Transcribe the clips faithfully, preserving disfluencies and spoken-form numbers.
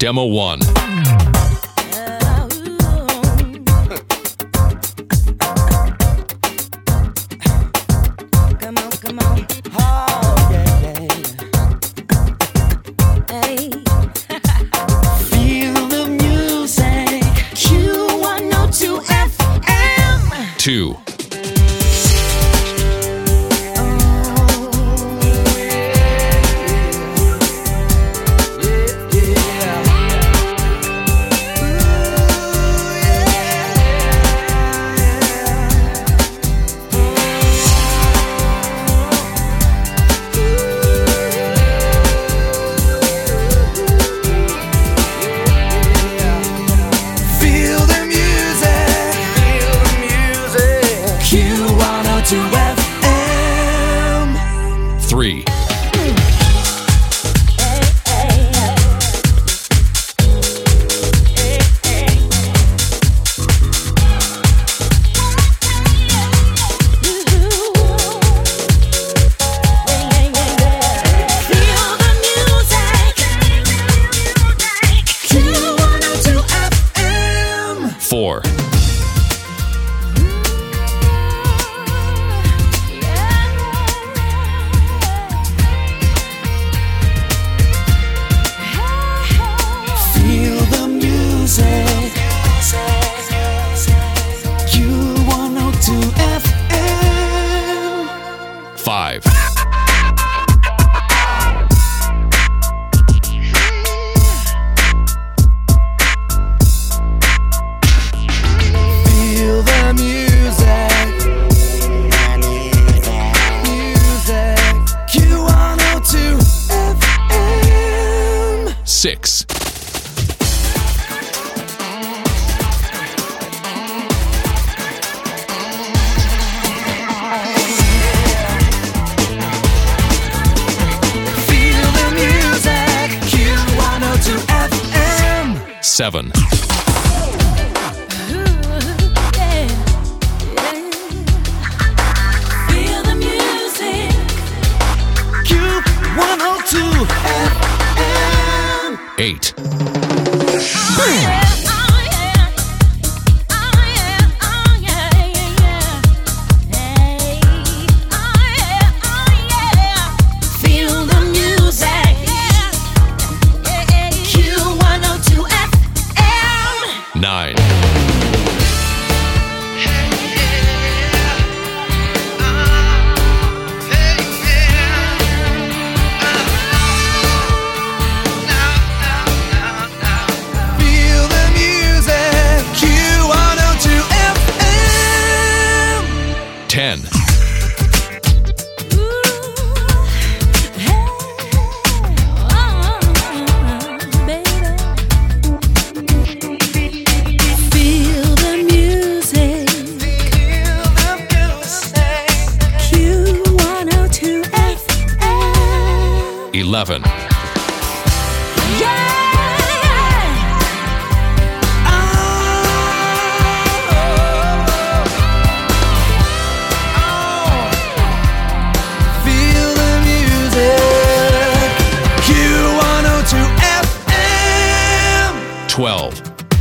Demo one. Come on, come on. Oh, yeah, yeah. Hey. Feel the music. Q one oh two F M. Two. Three. Four. Five. Feel the music. Music. Q one oh two F M. Six. Seven. Feel the music. Q one oh two F M. Eight. Oh, yeah. Oh, yeah. Oh, yeah. Oh, yeah. Hey. Oh, yeah. Oh, yeah. Feel the music. Q one oh two F M. Nine. Feel the music. Q one oh two F M. Ten. Feel the music. Q one oh two F M. Eleven. Yeah. Feel the music. Q one oh two F M. Twelve.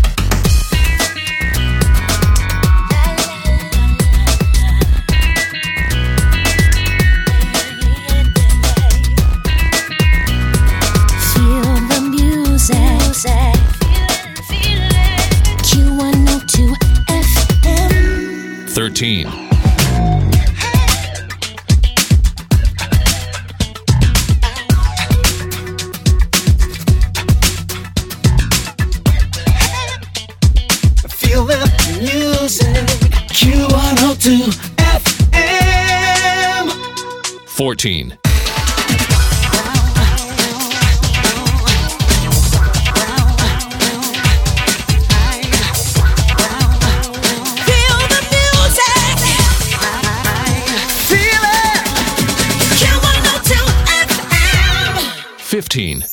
Feel the music. Q one oh two F M. Thirteen. Feel the music. Q one oh two F M. Fourteen. Feel the music. Feel it. Q one oh two F M. Fifteen.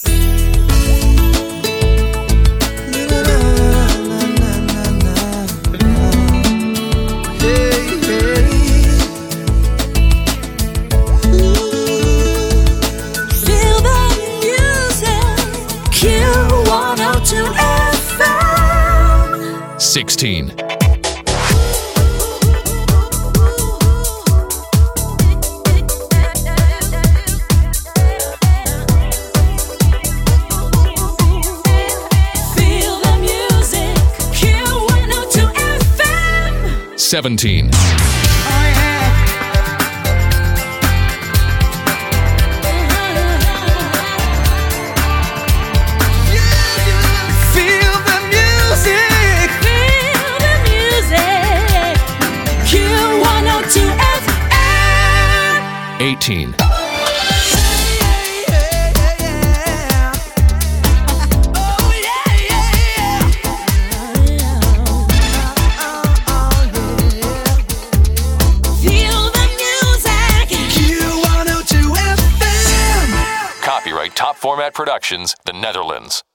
Feel the music. Q one oh two sixteen. Feel the music, Q one oh two F M. seventeen. eighteen. Copyright Top Format Productions, The Netherlands.